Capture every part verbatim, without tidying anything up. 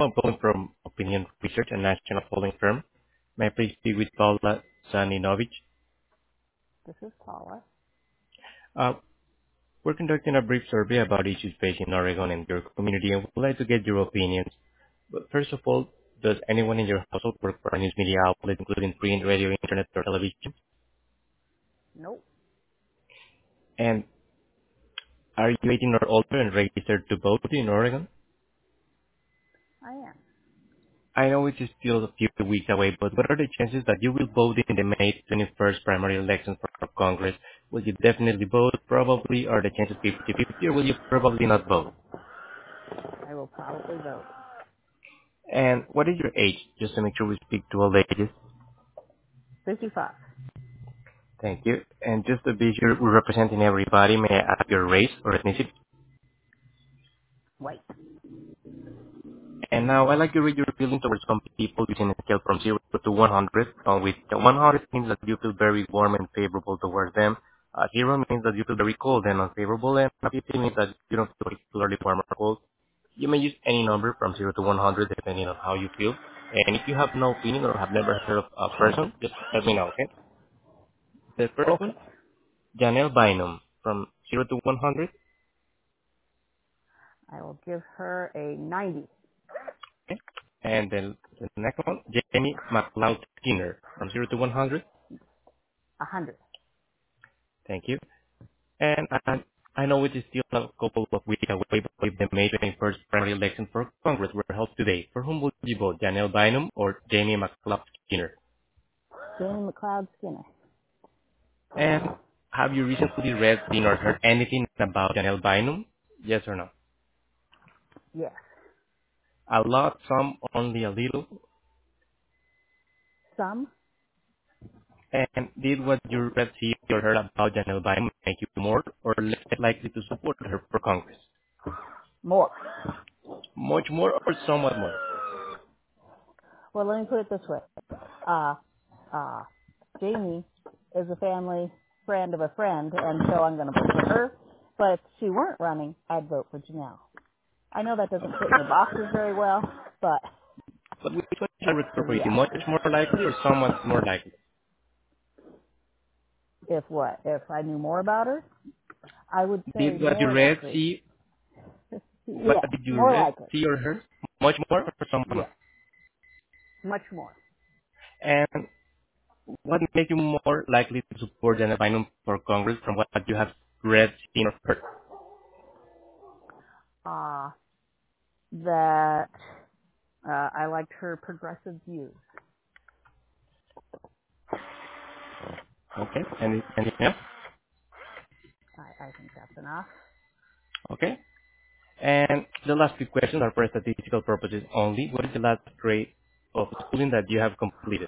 I'm calling from Opinion Research, a national polling firm. May I please speak with Paula Zaninovich? This is Paula. Uh, We're conducting a brief survey about issues facing Oregon and your community, and would like to get your opinions. But first of all, does anyone in your household work for a news media outlet, including print, radio, internet, or television? Nope, And are you eighteen or older and registered to vote in Oregon? I am. I know it is still a few weeks away, but what are the chances that you will vote in the May twenty-first primary election for Congress? Will you definitely vote? Probably. Are the chances fifty-fifty, or will you probably not vote? I will probably vote. And what is your age? Just to make sure we speak to all ages. fifty-five. Thank you. And just to be sure we're representing everybody, may I ask your race or ethnicity? White. And now I'd like to read your feeling towards some people using a scale from zero to one hundred. Uh, with the one hundred means that you feel very warm and favorable towards them. Uh, zero means that you feel very cold and unfavorable. And fifty means that you don't feel particularly warm or cold. You may use any number from zero to one hundred depending on how you feel. And if you have no opinion or have never heard of a person, just let me know, okay? The first one, Okay. Janelle Bynum, from zero to one hundred. I will give her a ninety. Okay? And then the next one, Jamie McLeod Skinner, from zero to one hundred. A hundred. Thank you. And I I know it is still a couple of weeks away, but if the May twenty-first primary election for Congress were held today, for whom would you vote, Janelle Bynum or Jamie McLeod Skinner? Danny McLeod Skinner. And have you recently read, seen, or heard anything about Janelle Bynum? Yes or no? Yes. A lot, some, only a little. Some. And did what you read, see, or heard about Janelle Bynum make you more or less likely to support her for Congress? More. Much more or somewhat more? Well, let me put it this way. Uh, uh, Jamie is a family friend of a friend, and so I'm going to vote for her. But if she weren't running, I'd vote for Janelle. I know that doesn't fit your boxes very well, but But which one is your the preference? Much reality. more likely or somewhat more likely? If what? If I knew more about her, I would say Did what you more read, likely. see, what Yes, did you more read, likely. see or heard? Much more or somewhat more? Yes, much more. And what make you more likely to support Janet Bynum for Congress from what you have read, seen, or heard? Uh, that uh, I liked her progressive views. Okay. Any, anything else? I, I think that's enough. Okay. And the last few questions are for statistical purposes only. What is the last grade of schooling that you have completed?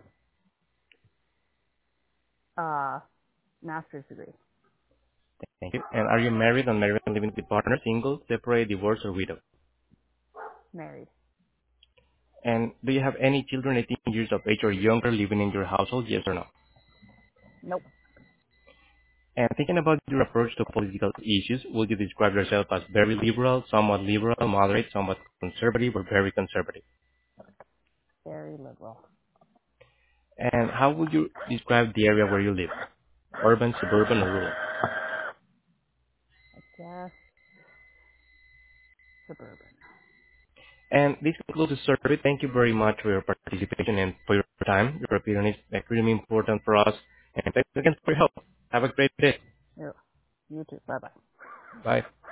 Uh, master's degree. Thank you. And are you married, unmarried, living with partner, single, separate, divorced, or widow? Married. And do you have any children eighteen years of age or younger living in your household? Yes or no? Nope. And thinking about your approach to political issues, would you describe yourself as very liberal, somewhat liberal, moderate, somewhat conservative, or very conservative? Very liberal. And how would you describe the area where you live? Urban, suburban, or rural? I guess suburban. And this concludes the survey. Thank you very much for your participation and for your time. Your opinion is extremely important for us. And thanks again for your help. Have a great day. You, you too. Bye bye. Bye.